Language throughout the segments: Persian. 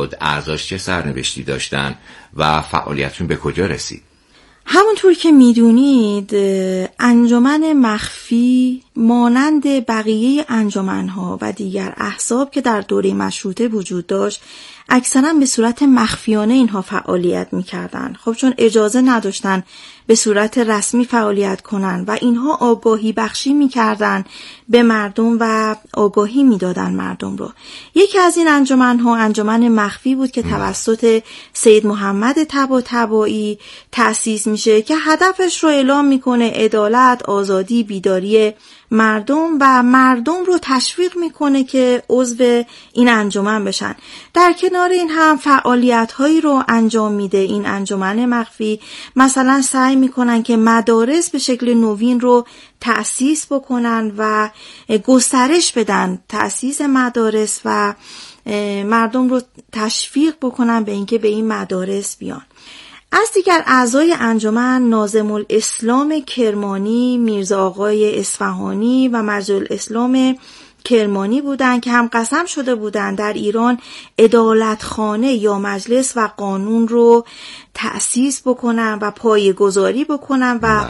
شد؟ اعضاش چه سرنوشتی داشتن و فعالیتشون به کجا رسید؟ همونطور که میدونید انجمن مخفی مانند بقیه انجمنها و دیگر احزاب که در دوره مشروطه وجود داشت اکثرا به صورت مخفیانه اینها فعالیت میکردن. خب چون اجازه نداشتن به صورت رسمی فعالیت کنن و اینها آگاهی بخشی میکردن به مردم و آگاهی میدادن مردم رو. یکی از این انجمنها انجمن مخفی بود که توسط سید محمد طباطبایی تأسیس میشه که هدفش رو اعلام میکنه عدالت، آزادی، بیداری مردم و مردم رو تشویق میکنه که عضو این انجمن بشن. در کنار این هم فعالیت هایی رو انجام میده این انجمن مخفی. مثلا سعی میکنن که مدارس به شکل نوین رو تأسیس بکنن و گسترش بدن تأسیس مدارس و مردم رو تشویق بکنن به اینکه به این مدارس بیان. از دیگر اعضای انجمن ناظم الاسلام کرمانی، میرزا آقای اصفهانی و مجد الاسلام کرمانی بودند که هم قسم شده بودند در ایران عدالتخانه یا مجلس و قانون رو تأسیس بکنن و پایه‌گذاری بکنن و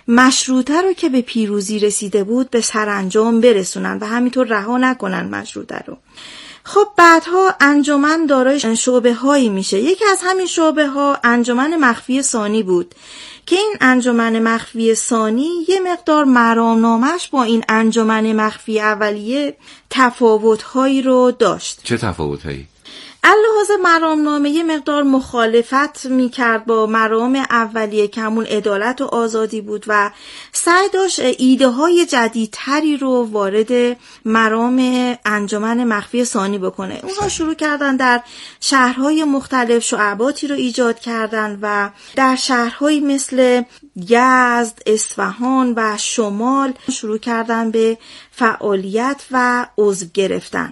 مشروطه رو که به پیروزی رسیده بود به سرانجام برسونن و همینطور رها نکنن مشروطه رو. خب بعدها انجمن دارای شعبه هایی میشه. یکی از همین شعبه ها انجمن مخفی ثانی بود که این انجمن مخفی ثانی یه مقدار مرامنامش با این انجمن مخفی اولیه تفاوت هایی رو داشت. چه تفاوت هایی؟ اللحاظ مرامنامه یه مقدار مخالفت میکرد با مرام اولیه که همون عدالت و آزادی بود و سعی داشت ایده های جدیدتری رو وارد مرام انجمن مخفی ثانی بکنه. اونها شروع کردن در شهرهای مختلف شعباتی رو ایجاد کردن و در شهرهایی مثل یزد، اصفهان و شمال شروع کردن به فعالیت و عضو گرفتن.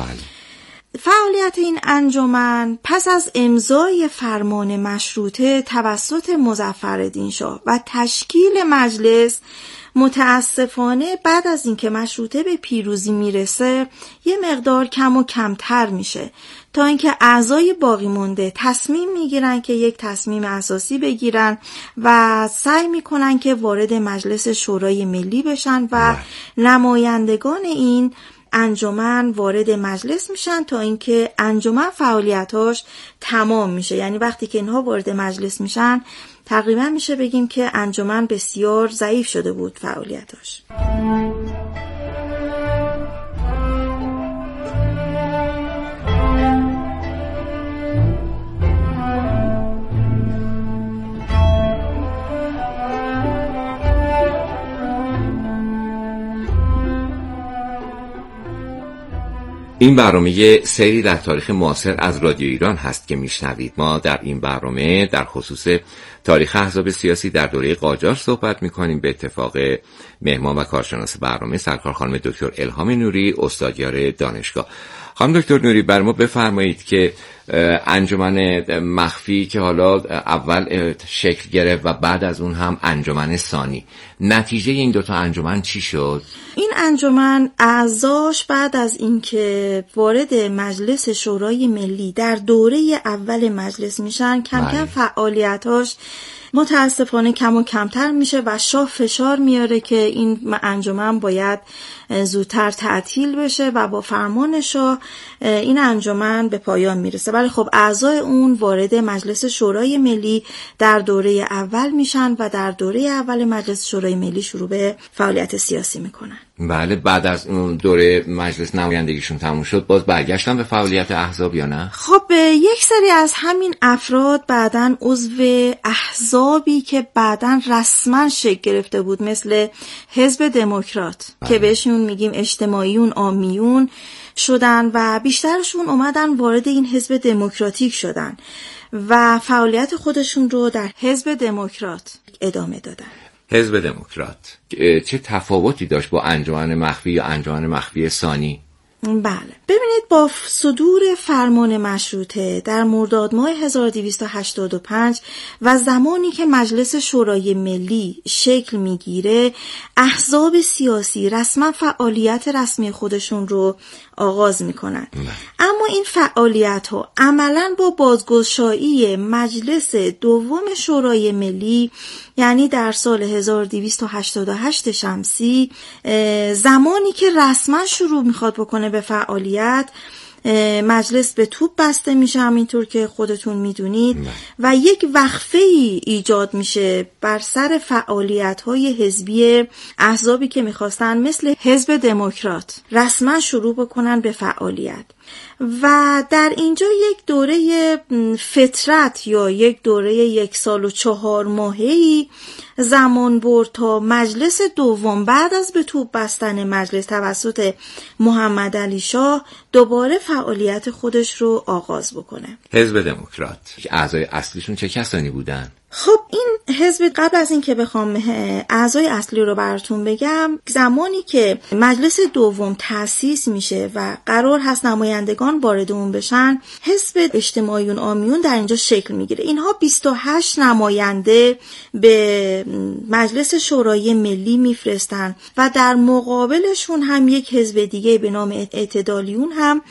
فعالیت این انجمن پس از امضای فرمان مشروطه توسط مظفرالدین شاه و تشکیل مجلس متاسفانه بعد از اینکه مشروطه به پیروزی میرسه یه مقدار کم و کمتر میشه تا اینکه اعضای باقی مونده تصمیم میگیرن که یک تصمیم اساسی بگیرن و سعی میکنن که وارد مجلس شورای ملی بشن و نمایندگان این انجمن وارد مجلس میشن تا اینکه انجمن فعالیتاش تمام میشه. یعنی وقتی که اینها وارد مجلس میشن تقریبا میشه بگیم که انجمن بسیار ضعیف شده بود فعالیتاش. این برنامه سری در تاریخ معاصر از رادیو ایران هست که میشنوید. ما در این برنامه در خصوص تاریخ احزاب سیاسی در دوره قاجار صحبت میکنیم. به اتفاق مهمان و کارشناس برنامه سرکار خانم دکتر الهام نوری، استادیار دانشگاه. خانم دکتر نوری بر ما بفرمایید که انجمن مخفی که حالا اول شکل گرفت و بعد از اون هم انجمن ثانی، نتیجه این دوتا انجمن چی شد؟ این انجمن اعضاش بعد از اینکه وارد مجلس شورای ملی در دوره اول مجلس میشن کم کم فعالیتاش متاسفانه کم و کمتر میشه و شاه فشار میاره که این انجمن باید زودتر تعطیل بشه و با فرمان شاه این انجمن به پایان میرسه. ولی خب اعضای اون وارد مجلس شورای ملی در دوره اول میشن و در دوره اول مجلس شورای ملی شروع به فعالیت سیاسی میکنن. بله، بعد از اون دوره مجلس نمایندگیشون تموم شد باز برگشتن به فعالیت احزاب یا نه؟ خب یک سری از همین افراد بعدن عضو احزابی که بعدن رسما شکل گرفته بود مثل حزب دموکرات که بهشون میگیم اجتماعیون عامیون شدن و بیشترشون اومدن وارد این حزب دموکراتیک شدن و فعالیت خودشون رو در حزب دموکرات ادامه دادن. حزب دموکرات چه تفاوتی داشت با انجمن مخفی یا انجمن مخفی ثانی؟ بله، ببینید با صدور فرمان مشروطه در مرداد ماه 1285 و زمانی که مجلس شورای ملی شکل میگیره احزاب سیاسی رسما فعالیت رسمی خودشون رو آغاز میکنن. اما این فعالیت ها عملاً با بازگشایی مجلس دوم شورای ملی، یعنی در سال 1288 شمسی، زمانی که رسما شروع میخواد بکنه به فعالیت، مجلس به توپ بسته میشه همینطور که خودتون میدونید و یک وقفه ای ایجاد میشه بر سر فعالیت های حزبی احزابی که میخواستن مثل حزب دموکرات رسما شروع بکنن به فعالیت. و در اینجا یک دوره فترت یا یک دوره 1 سال و 4 ماهه‌ای زمان برد تا مجلس دوم بعد از به توپ بستن مجلس توسط محمد علی شاه دوباره فعالیت خودش رو آغاز بکنه. حزب دموکرات اعضای اصلیشون چه کسانی بودن؟ خب این حزب، قبل از این که بخوام اعضای اصلی رو براتون بگم، زمانی که مجلس دوم تأسیس میشه و قرار هست نمایندگان وارد اون بشن، حزب اجتماعیون عامیون در اینجا شکل میگیره. اینها 28 نماینده به مجلس شورای ملی میفرستن و در مقابلشون هم یک حزب دیگه به نام اعتدالیون هم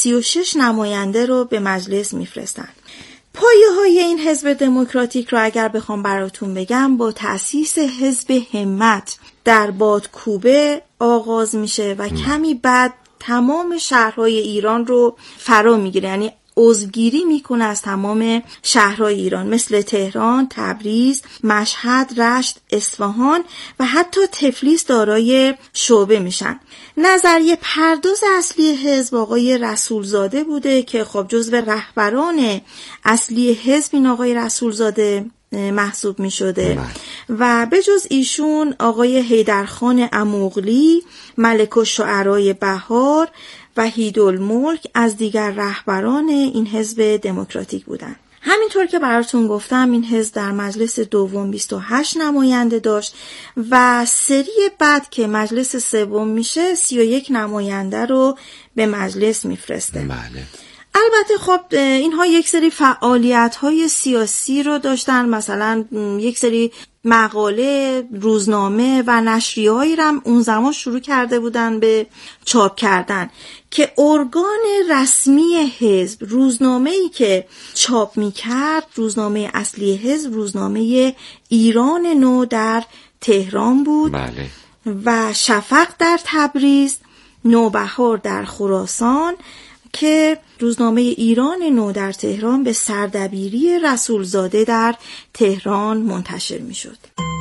36 نماینده رو به مجلس میفرستن. پایه‌های این حزب دموکراتیک رو اگر بخوام براتون بگم، با تأسیس حزب همت در بادکوبه آغاز میشه و کمی بعد تمام شهرهای ایران رو فرا میگیره، یعنی عضوگیری میکنه از تمام شهرهای ایران مثل تهران، تبریز، مشهد، رشت، اصفهان و حتی تفلیس دارای شعبه میشن. نظریه پرداز اصلی حزب آقای رسولزاده بوده که خب جزو رهبران اصلی حزب این آقای رسولزاده محسوب می شده و به جز ایشون آقای حیدرخان اموغلی، ملک الشعرای بهار وحیدالملک از دیگر رهبران این حزب دموکراتیک بودند. همینطور که براتون گفتم این حزب در مجلس دوم 28 نماینده داشت و سری بعد که مجلس سوم میشه 31 نماینده رو به مجلس میفرسته. بله. البته خب اینها یک سری فعالیت‌های سیاسی رو داشتن، مثلا یک سری مقاله، روزنامه و نشریه‌هایی رو اون زمان شروع کرده بودن به چاپ کردن که ارگان رسمی حزب، روزنامه‌ای که چاپ می‌کرد، روزنامه اصلی حزب روزنامه ایران نو در تهران بود. بله. و شفق در تبریز، نوبهار در خراسان، که روزنامه ایران نو در تهران به سردبیری رسولزاده در تهران منتشر می شد.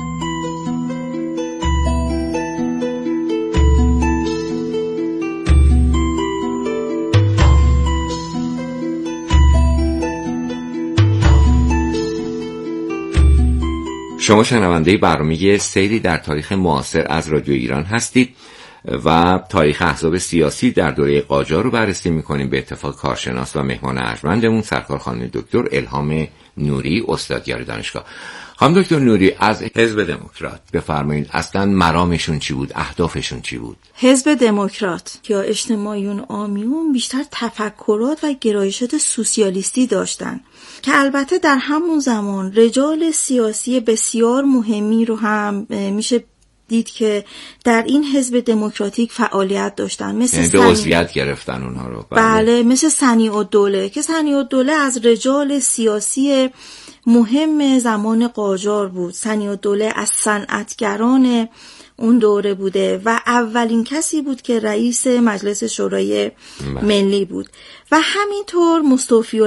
شما شنونده برنامه سیری در تاریخ معاصر از رادیو ایران هستید و تاریخ احزاب سیاسی در دوره قاجار رو بررسی می‌کنیم به اتفاق کارشناس و مهمان ارجمندمون سرکار خانم دکتر الهام نوری، استادیار دانشگاه. خانم دکتر نوری، از حزب دموکرات بفرمایید اصلا مرامشون چی بود، اهدافشون چی بود؟ حزب دموکرات یا اجتماعیون عامیون بیشتر تفکرات و گرایشات سوسیالیستی داشتن که البته در همون زمان رجال سیاسی بسیار مهمی رو هم میشه دید که در این حزب دموکراتیک فعالیت داشتن، مثل به عضویت گرفتن اونها رو. بله، مثل صنیع‌الدوله که صنیع‌الدوله از رجال سیاسی مهم زمان قاجار بود. صنیع‌الدوله از صنعتگران اون دوره بوده و اولین کسی بود که رئیس مجلس شورای ملی بود. و همینطور مصطفی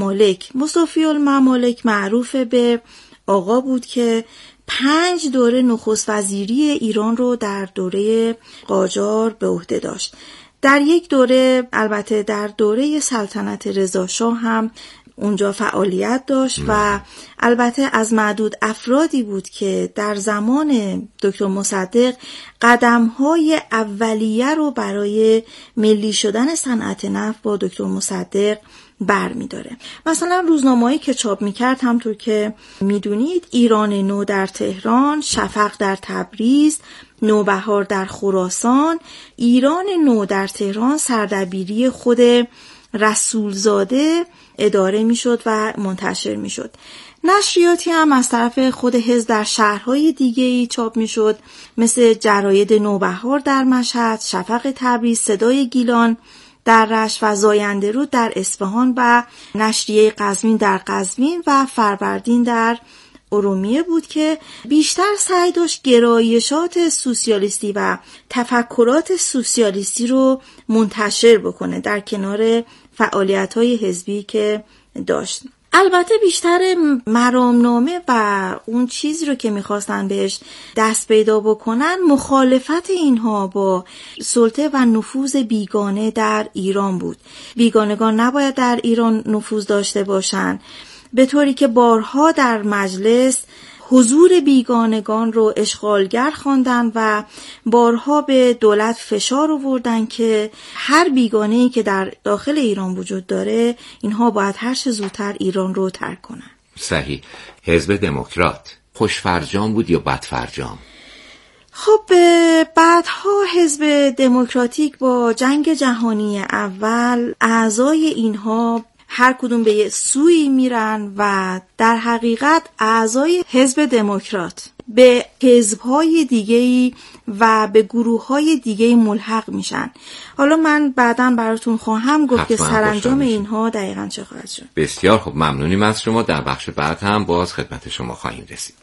الممالک معروف به آقا بود که 5 دوره نخست وزیری ایران رو در دوره قاجار به عهده داشت. در یک دوره، البته در دوره سلطنت رضاشاه هم اونجا فعالیت داشت و البته از معدود افرادی بود که در زمان دکتر مصدق قدم‌های اولیه رو برای ملی شدن صنعت نفت با دکتر مصدق برمی‌داره. مثلا روزنامه‌ای که چاپ می‌کرد همونطور که می‌دونید ایران نو در تهران، شفق در تبریز، نوبهار در خراسان، ایران نو در تهران سردبیری خود رسولزاده اداره میشد و منتشر میشد. نشریاتی هم از طرف خود حزب در شهرهای دیگه‌ای چاپ میشد، مثل جراید نوبهار در مشهد، شفق تبریز، صدای گیلان در رشت و زاینده‌رود در اصفهان و نشریه قزوین در قزوین و فروردین در ارومیه بود که بیشتر سعی داشت گرایشات سوسیالیستی و تفکرات سوسیالیستی رو منتشر بکنه در کنار فعالیت‌های حزبی که داشت. البته بیشتر مرامنامه و اون چیزی رو که میخواستن بهش دست پیدا بکنن مخالفت اینها با سلطه و نفوذ بیگانه در ایران بود. بیگانگان نباید در ایران نفوذ داشته باشن، به طوری که بارها در مجلس حضور بیگانگان رو اشغالگر خواندن و بارها به دولت فشار آوردن که هر بیگانه‌ای که در داخل ایران وجود داره اینها باید هر چه زودتر ایران رو ترک کنن. صحیح. حزب دموکرات خوشفرجام بود یا بدفرجام؟ خب بعدها حزب دموکراتیک با جنگ جهانی اول اعضای اینها هر کدوم به یه سوی میرن و در حقیقت اعضای حزب دموکرات به حزب‌های دیگه‌ای و به گروه‌های دیگه‌ای ملحق میشن. حالا من بعداً براتون خواهم گفت که سرانجام اینها دقیقاً چه خواهد شد. بسیار خوب، ممنونیم از شما. در بخش بعد هم باز خدمت شما خواهیم رسید.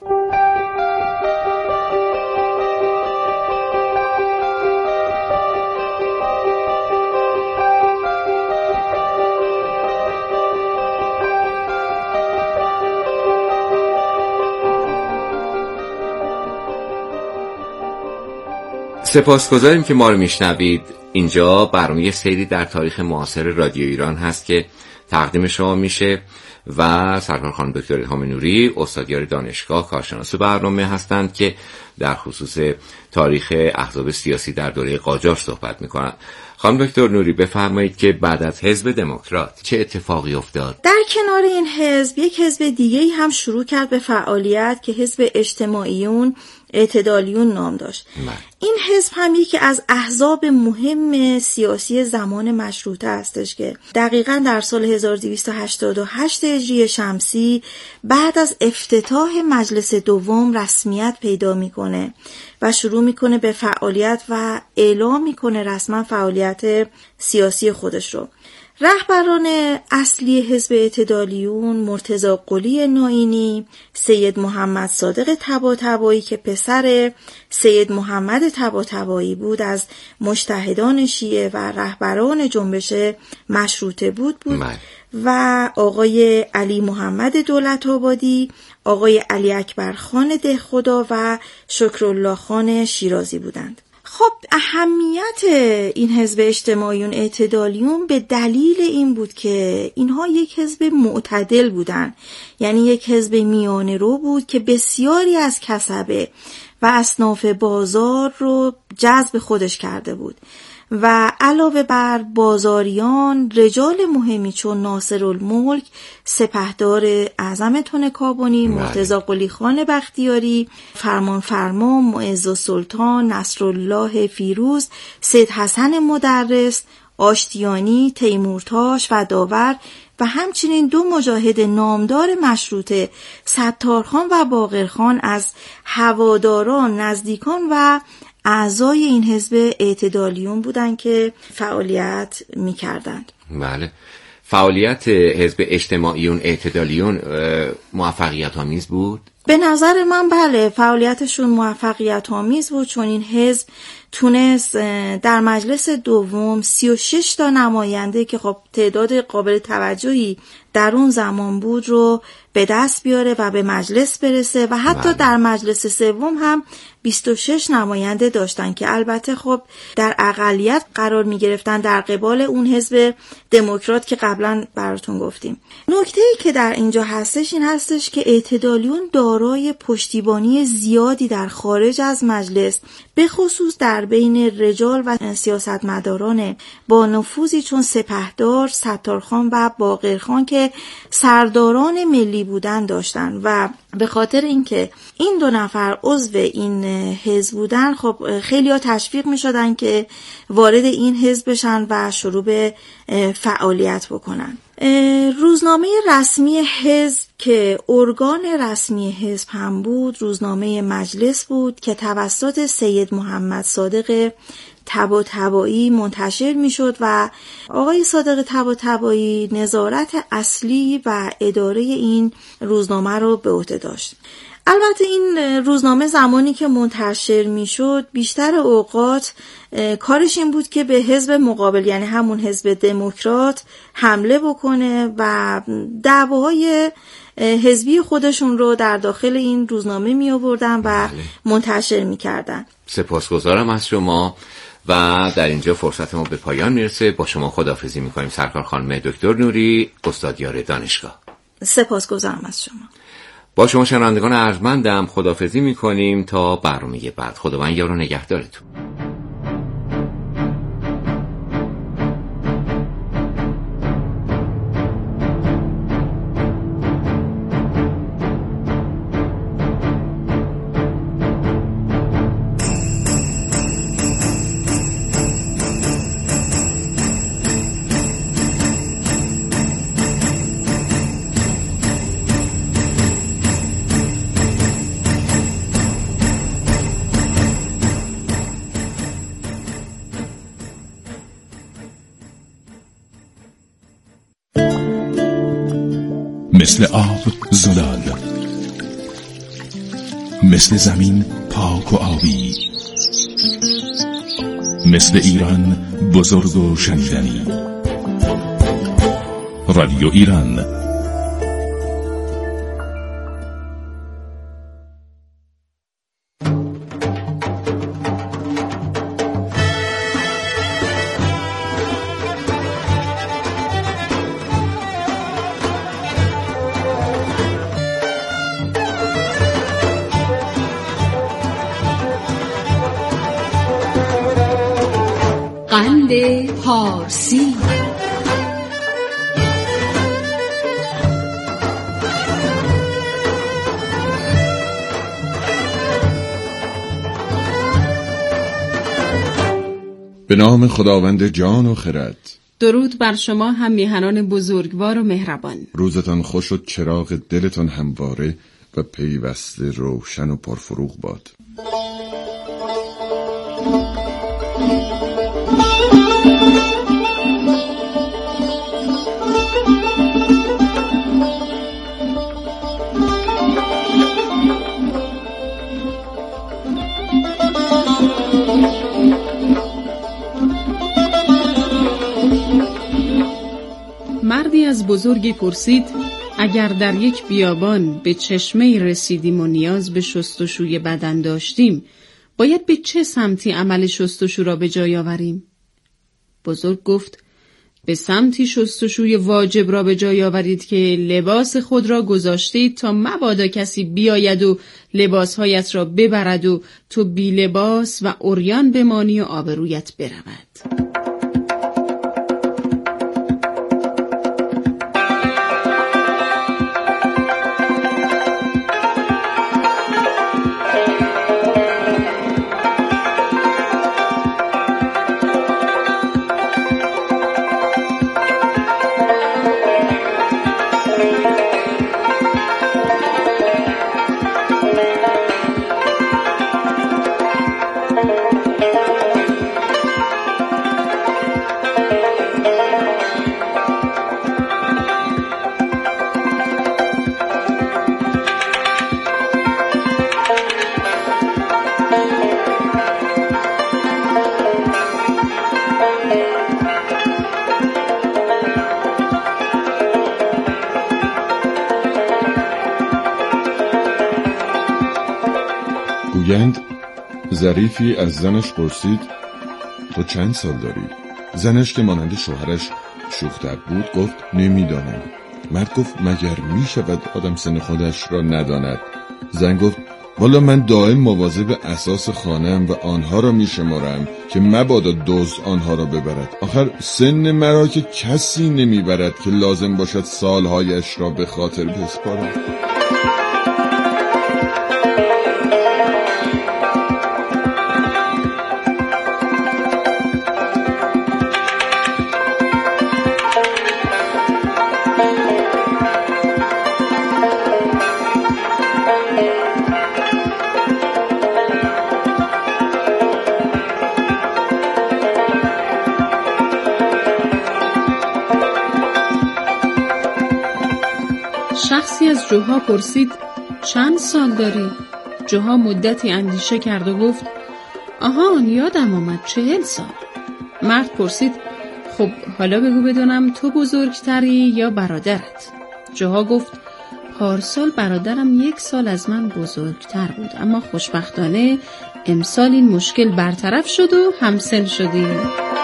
سپاسگزاریم که ما رو میشنوید. اینجا برنامه سیری در تاریخ معاصر رادیو ایران هست که تقدیم شما میشه و سرکار خانم دکتر الهام نوری استادیار دانشگاه کارشناس برنامه هستند که در خصوص تاریخ احزاب سیاسی در دوره قاجار صحبت میکنند. خانم دکتر نوری بفرمایید که بعد از حزب دموکرات چه اتفاقی افتاد؟ در کنار این حزب یک حزب دیگه‌ای هم شروع کرد به فعالیت که حزب اجتماعیون اعتدالیون نام داشت. این حزب هم یکی از احزاب مهم سیاسی زمان مشروطه هستش که دقیقاً در سال 1288 هجری شمسی بعد از افتتاح مجلس دوم رسمیت پیدا میکنه و شروع میکنه به فعالیت و اعلام میکنه رسما فعالیت سیاسی خودش رو. رهبران اصلی حزب اعتدالیون مرتضی قلی ناینی، سید محمد صادق طباطبایی که پسر سید محمد طباطبایی بود از مجتهدان شیعه و رهبران جنبش مشروطه بود و آقای علی محمد دولت‌آبادی، آقای علی اکبر خان دهخدا و شکرالله خان شیرازی بودند. خب اهمیت این حزب اجتماعیون اعتدالیون به دلیل این بود که اینها یک حزب معتدل بودن، یعنی یک حزب میانه رو بود که بسیاری از کسبه و اصناف بازار رو جذب خودش کرده بود و علاوه بر بازاریان رجال مهمی چون ناصرالملک سپهدار اعظم تنکابنی، مرتضی قلی خان بختیاری، فرمانفرما معزالسلطان نصرالله فیروز، سید حسن مدرس، آشتیانی، تیمورتاش و داور و همچنین دو مجاهد نامدار مشروطه ستارخان و باقرخان از هواداران، نزدیکان و اعضای این حزب اعتدالیون بودند که فعالیت می‌کردند. بله. فعالیت حزب اجتماعیون اعتدالیون موفقیت آمیز بود؟ به نظر من بله، فعالیتشون موفقیت آمیز بود، چون این حزب تونست در مجلس دوم 36 تا نماینده که خب تعداد قابل توجهی در اون زمان بود رو به دست بیاره و به مجلس برسه و حتی در مجلس سوم هم 26 نماینده داشتن که البته خب در اقلیت قرار می گرفتن در قبال اون حزب دموکرات که قبلا براتون گفتیم. نکته‌ای که در اینجا هستش این هستش که اعتدالیون دارای پشتیبانی زیادی در خارج از مجلس، به خصوص در بین رجال و سیاستمداران با نفوذی چون سپهدار، ستارخان و باقرخان که سرداران ملی بودن داشتن و به خاطر اینکه این دو نفر عضو این حزب بودن خب خیلی ها تشویق می شدن که وارد این حزب بشن و شروع به فعالیت بکنن. روزنامه رسمی حزب که ارگان رسمی حزب هم بود روزنامه مجلس بود که توسط سید محمد صادق طباطبایی منتشر میشد و آقای صادق طباطبایی نظارت اصلی و اداره این روزنامه رو به عهده داشت. البته این روزنامه زمانی که منتشر میشد بیشتر اوقات کارش این بود که به حزب مقابل، یعنی همون حزب دموکرات، حمله بکنه و دعواهای حزبی خودشون رو در داخل این روزنامه می آوردن و منتشر می کردن. سپاسگزارم از شما و در اینجا فرصت ما به پایان میرسه. با شما خداحافظی میکنیم سرکار خانم دکتر نوری، استادیار دانشگاه. سپاسگزارم از شما. با شما شنوندگان ارجمندم خداحافظی میکنیم تا برنامه بعد. خداوند یار و نگهدارتون. مثل آب زلال، مثل زمین پاک و آبی، مثل ایران بزرگ و شنیدنی. رادیو ایران. قند پارسی. به نام خداوند جان و خرد. درود بر شما هم میهنان بزرگوار و مهربان. روزتان خوش و چراغ دلتان همواره و پیوسته روشن و پرفروغ باد. مردی از بزرگی پرسید اگر در یک بیابان به چشمه رسیدیم و نیاز به شستشوی بدن داشتیم، باید به چه سمتی عمل شستشو را به جای آوریم؟ بزرگ گفت به سمتی شستشوی واجب را به جای آورید که لباس خود را گذاشتید تا مبادا کسی بیاید و لباسهایت را ببرد و تو بی لباس و عریان بمانی و آبرویت برود. گویند ظریفی از زنش پرسید تو چند سال داری؟ زنش که مانند شوهرش شوخ‌طبع بود گفت نمیدانم. مرد گفت مگر می شود آدم سن خودش را نداند؟ زن گفت والا من دائم مواظب اساس خانه‌ام و آنها را می شمارم که مبادا دزد آنها را ببرد. آخر سن مرا که کسی نمی برد که لازم باشد سالهایش را به خاطر بسپارم. شخصی از جوها پرسید چند سال داری؟ جوها مدتی اندیشه کرد و گفت آهان یادم آمد 40 سال. مرد پرسید خب حالا بگو بدونم تو بزرگتری یا برادرت؟ جوها گفت پارسال برادرم 1 سال از من بزرگتر بود، اما خوشبختانه امسال این مشکل برطرف شد و همسن شدیم.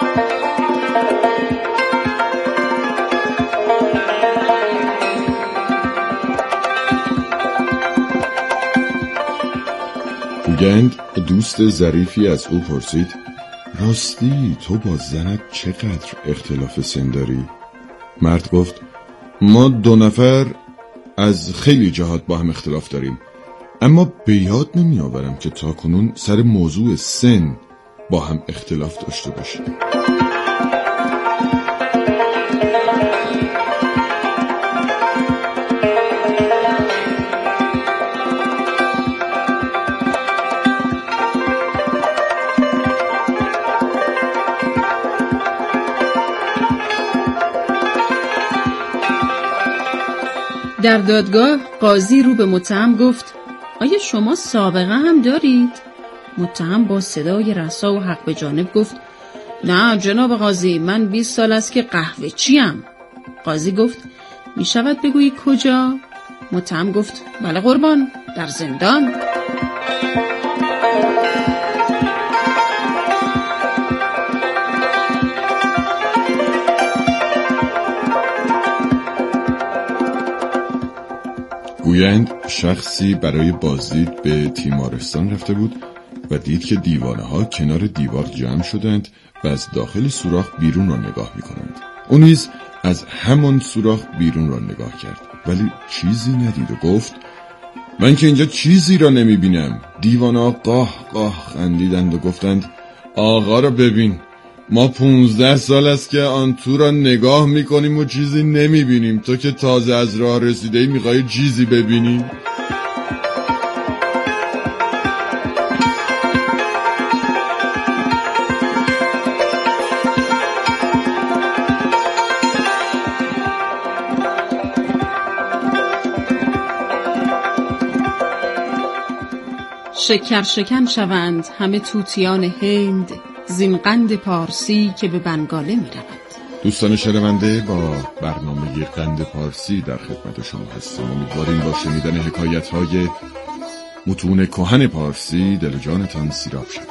گوگند دوست ظریفی از او پرسید راستی تو با زنت چقدر اختلاف سن داری؟ مرد گفت ما 2 نفر از خیلی جهات با هم اختلاف داریم، اما به یاد نمی آورم که تاکنون سر موضوع سن با هم اختلاف داشته باشیم. در دادگاه قاضی رو به متهم گفت آیا شما سابقه هم دارید؟ متهم با صدای رسا و حق به جانب گفت نه جناب قاضی، من 20 سال است که قهوه چیم. قاضی گفت می شود بگویی کجا؟ متهم گفت بله قربان، در زندان. گویند شخصی برای بازدید به تیمارستان رفته بود و دید که دیوانه ها کنار دیوار جمع شدند و از داخل سوراخ بیرون را نگاه می کنند. او نیز از همان سوراخ بیرون را نگاه کرد ولی چیزی ندید و گفت من که اینجا چیزی را نمی بینم. دیوانه ها قاه قاه خندیدند و گفتند آقا را ببین، ما 15 سال است که آن تو را نگاه میکنیم و چیزی نمیبینیم، تو که تازه از راه رسیده میخوای چیزی ببینی؟ شکر شکن شوند همه توتیان هند، زین قند پارسی که به بنگاله می رود. دوستان شنونده، با برنامه قند پارسی در خدمت شما هستیم. امیدواریم با شنیدن حکایت‌های متون کهن پارسی دل و جانتان سیراب شود.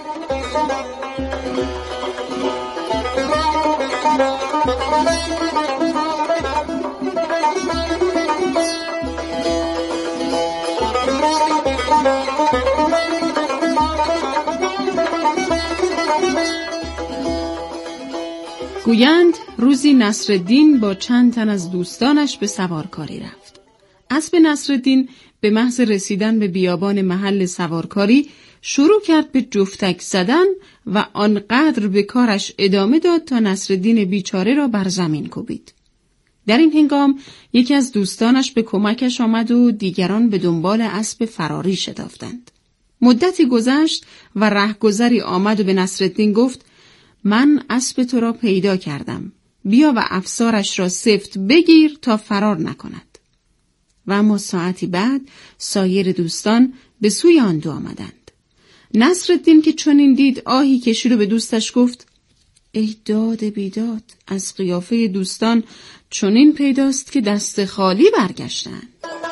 گویند روزی نصرالدین با چند تن از دوستانش به سوارکاری رفت. اسب نصرالدین به محض رسیدن به بیابان محل سوارکاری شروع کرد به جفتک زدن و آنقدر به کارش ادامه داد تا نصرالدین بیچاره را بر زمین کوبید. در این هنگام یکی از دوستانش به کمکش آمد و دیگران به دنبال اسب فراری شتافتند. مدتی گذشت و رهگذری آمد و به نصرالدین گفت من اسب تو را پیدا کردم، بیا و افسارش را سفت بگیر تا فرار نکند. و اما ساعتی بعد سایر دوستان به سوی آن دو آمدند. نصرالدین که چنین دید آهی کشید و به دوستش گفت ای داد بیداد، از قیافه دوستان چنین پیداست که دست خالی برگشتند.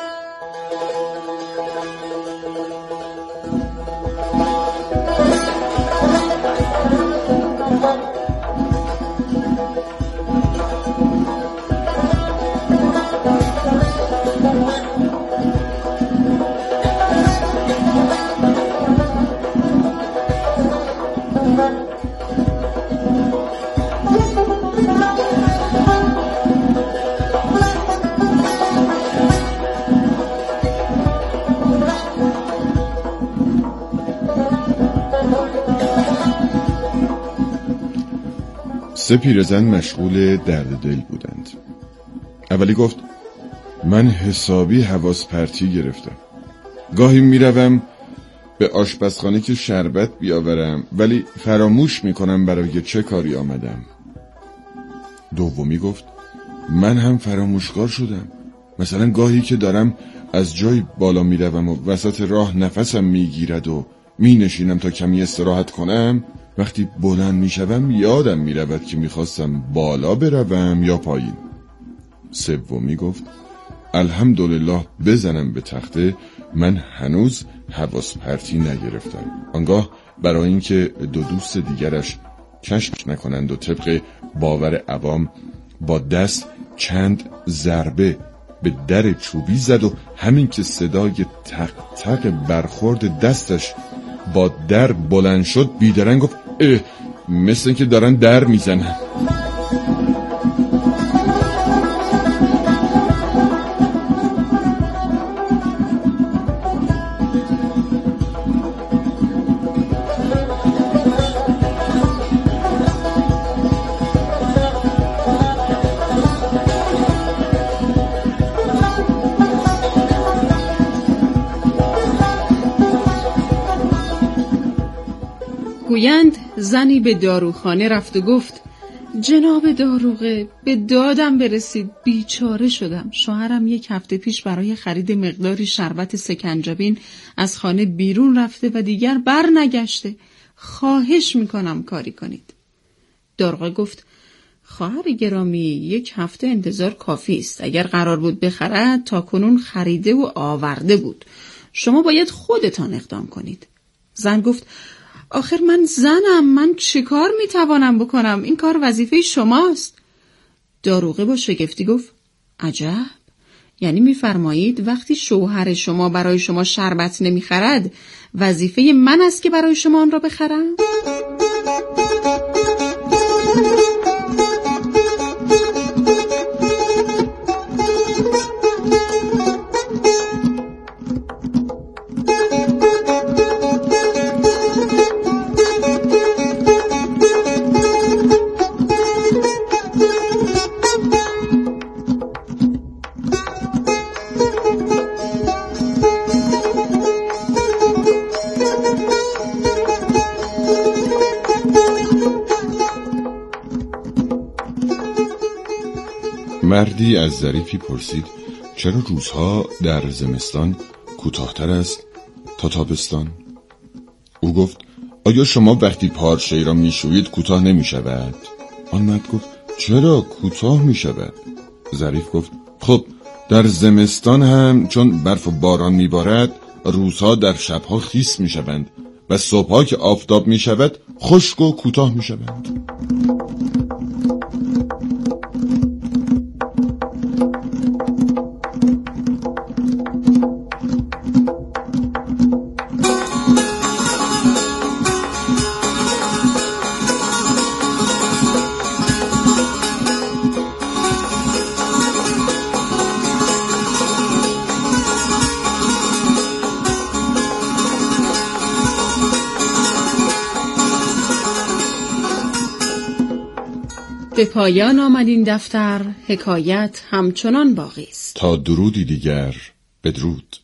سه پیرزن مشغول درد دل بودند. اولی گفت من حسابی حواس پرتی گرفتم. گاهی میروم به آشپزخانه که شربت بیاورم ولی فراموش میکنم برای چه کاری آمدم. دومی گفت من هم فراموشکار شدم. مثلا گاهی که دارم از جای بالا میروم و وسط راه نفسم میگیرد و مینشینم تا کمی استراحت کنم، وقتی بلند میشوم یادم میرود که میخواستم بالا بروم یا پایین. سومی گفت الحمدلله بزنم به تخته، من هنوز حواس پرتی نگرفتم. آنگاه برای اینکه دو دوست دیگرش کشف نکنند و طبق باور عوام با دست چند ضربه به در چوبی زد و همین که صدای تق تق برخورد دستش با در بلند شد بیدرنگ گفت مثل اینکه دارن در میزنن. گویند زنی به داروخانه رفت و گفت جناب داروغه به دادم برسید، بیچاره شدم. شوهرم 1 هفته پیش برای خرید مقداری شربت سکنجبین از خانه بیرون رفته و دیگر بر نگشته. خواهش میکنم کاری کنید. داروغه گفت خواهر گرامی 1 هفته انتظار کافی است. اگر قرار بود بخرد تا کنون خریده و آورده بود. شما باید خودتان اقدام کنید. زن گفت آخر من زنم، من چه کار میتوانم بکنم؟ این کار وظیفه شماست. داروغه با شگفتی گفت عجب، یعنی میفرمایید وقتی شوهر شما برای شما شربت نمیخرد وظیفه من است که برای شما آن را بخرم؟ مردی از ظریفی پرسید چرا روزها در زمستان کوتاه‌تر است تا تابستان؟ او گفت آیا شما وقتی پارچه‌ای را میشویید کوتاه نمیشود؟ آن مرد گفت چرا کوتاه میشود؟ ظریف گفت خب در زمستان هم چون برف و باران میبارد روزها در شبها خیس میشوند و صبحها که آفتاب میشود خشک و کوتاه میشوند. به پایان آمد این دفتر. حکایت همچنان باقی است. تا درودی دیگر، بدرود.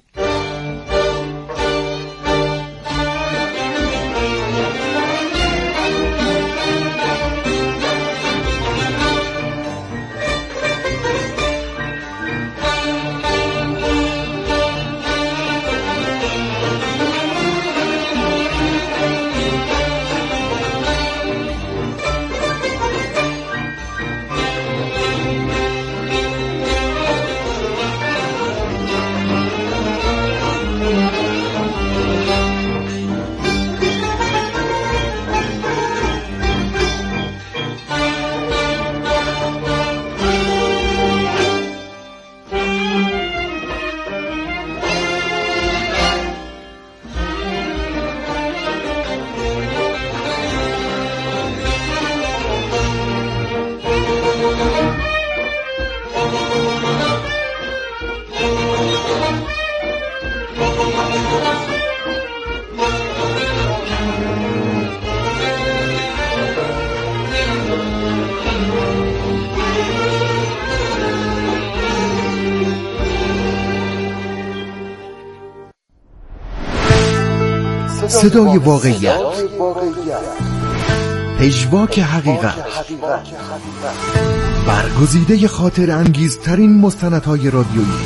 صدای واقعیت، پژواک حقیقت، برگزیده خاطر انگیزترین مستندهای رادیویی